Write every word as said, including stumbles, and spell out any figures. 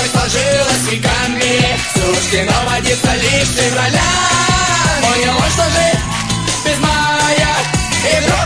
так сложилось веками. Суждено водиться лишь в февраля. Поняла, что жить без мая. И вдруг